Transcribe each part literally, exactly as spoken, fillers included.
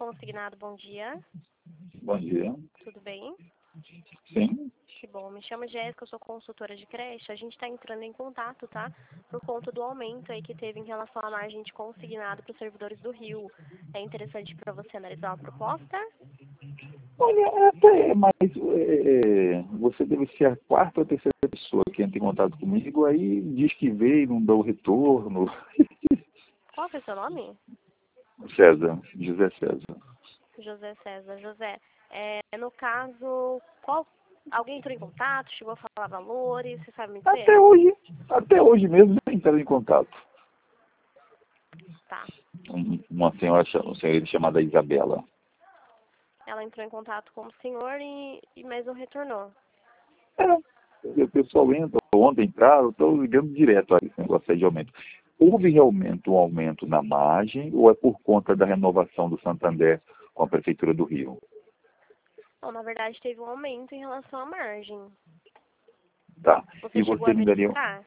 consignado, bom dia. Bom dia. Tudo bem? Sim. Que bom. Me chamo Jéssica, eu sou consultora de creche. A gente está entrando em contato, tá? Por conta do aumento aí que teve em relação à margem de consignado para os servidores do Rio. É interessante para você analisar uma proposta? Olha, até é, mas é, você deve ser a quarta ou terceira pessoa que entra em contato comigo, aí diz que veio e não dá o retorno. Qual que é o seu nome? César, José César. José César. José, é, no caso, qual... alguém entrou em contato, chegou a falar valores, você sabe me dizer? Até hoje, até hoje mesmo não entraram em contato. Tá. Um- Uma senhora, cha- uma senhora chamada Isabela. Ela entrou em contato com o senhor e, e mais não retornou. É, o pessoal entra, ontem entraram, estou ligando direto a esse negócio aí de aumento. Houve realmente um aumento na margem ou é por conta da renovação do Santander com a Prefeitura do Rio? Não, na verdade teve um aumento em relação à margem. Tá. Você E chegou a você me daria... verificar?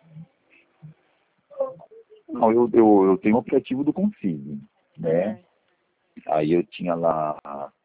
Não, eu, eu, eu tenho o aplicativo do Consigne, né? Uhum. Aí eu tinha lá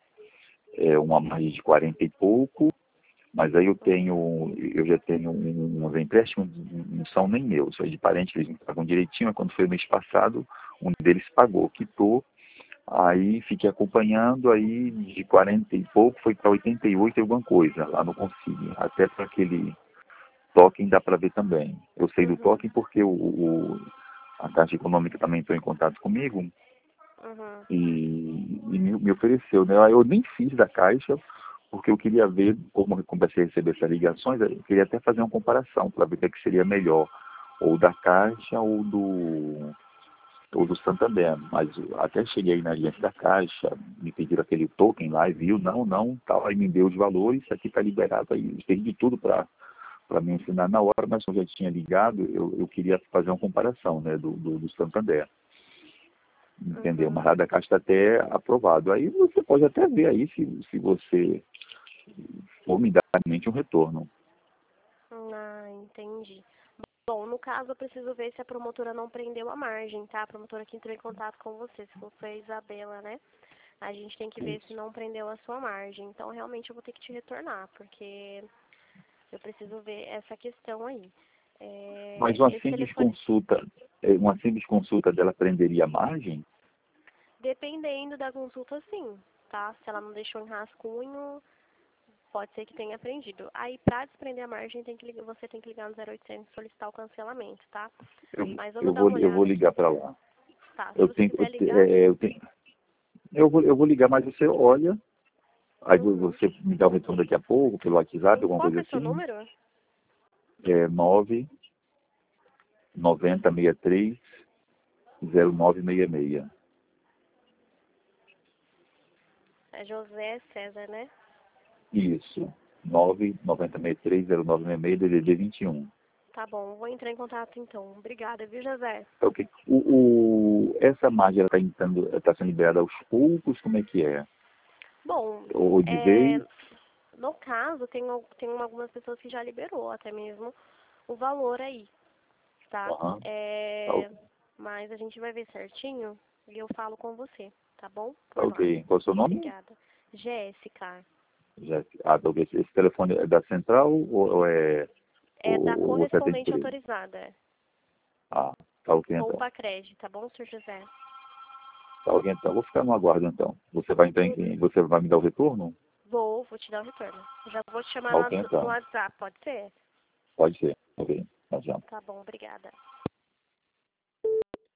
é, uma margem de quarenta e pouco, mas aí eu tenho, eu já tenho um- uns empréstimos, não são nem meus, são de parentes, eles me pagam direitinho, mas quando foi mês passado, um deles pagou, quitou, aí fiquei acompanhando, aí de quarenta e pouco foi para oitenta e oito e alguma coisa, lá no Consigne, até para aquele token dá para ver também. Eu sei do Uhum. token porque o, o- a Caixa Econômica também entrou em contato comigo, Uhum. e, e me, me ofereceu, né? Eu nem fiz da Caixa, porque eu queria ver, como eu comecei a receber essas ligações, eu queria até fazer uma comparação, para ver o que, é que seria melhor, ou da Caixa ou do, ou do Santander. Mas até cheguei na agência da Caixa, me pediram aquele token lá e viu, não, não, tal, aí me deu os valores, isso aqui está liberado, aí tem de tudo para para me ensinar na hora, mas eu já tinha ligado, eu, eu queria fazer uma comparação, né, do, do, do Santander. Entendeu? Uhum. Mas a da Caixa está até aprovado. Aí você pode até ver aí se, se você for me dar realmente um retorno. Ah, entendi. Bom, no caso eu preciso ver se a promotora não prendeu a margem, tá? A promotora que entrou em contato com você, se for a Isabela, né? A gente tem que ver se Isso. não prendeu a sua margem. Então realmente eu vou ter que te retornar, porque eu preciso ver essa questão aí. Mas É, uma esse simples telefone, consulta, eh, uma simples consulta dela prenderia a margem? dependendo da consulta, sim, tá? Se ela não deixou em rascunho, pode ser que tenha prendido. Aí, pra desprender a margem, tem que ligar, você tem que ligar no zero oitocentos e solicitar o cancelamento, tá? Eu, Mas eu vou eu dar vou, uma eu vou olhada aqui. ligar para lá. Tá, se Eu você tenho, eu, quiser te- ligar. eh, eu tenho, eu vou, eu vou ligar, mas você olha, aí vo- Uhum. você me dá o retorno daqui a pouco, pelo WhatsApp, alguma Qual que coisa é o seu assim. número? É nove nove zero seis três zero nove seis seis. É José César, né? Isso. nove nove seis três zero nove seis seis, D D D vinte e um. Tá bom, vou entrar em contato então. Obrigada, viu, José? Ok. O, o, essa margem está entrando, está sendo liberada aos poucos, como é que é? Bom, Ou de é, vez? no caso, tem, al- tem algumas pessoas que já liberou até mesmo o valor aí, tá? Aham. Tá É, ok. mas a gente vai ver certinho e eu falo com você, tá bom? Tá Por lá. ok. Qual é o seu nome? Obrigada. Jéssica, Já, ah, tá ok. Esse telefone é da central ou, ou é é da ou, ou você atende correspondente por ele? autorizada. Ah, tá ok então. Poupa Crédito, tá bom, senhor José? Tá ok então. Vou ficar no aguardo então. Você vai, entrar em- você vai me dar o retorno? Vou, vou te dar o retorno. Já vou te chamar Tá no, ok no então. WhatsApp, pode ser? Pode ser. Ok. Tá já. Tá bom, obrigada.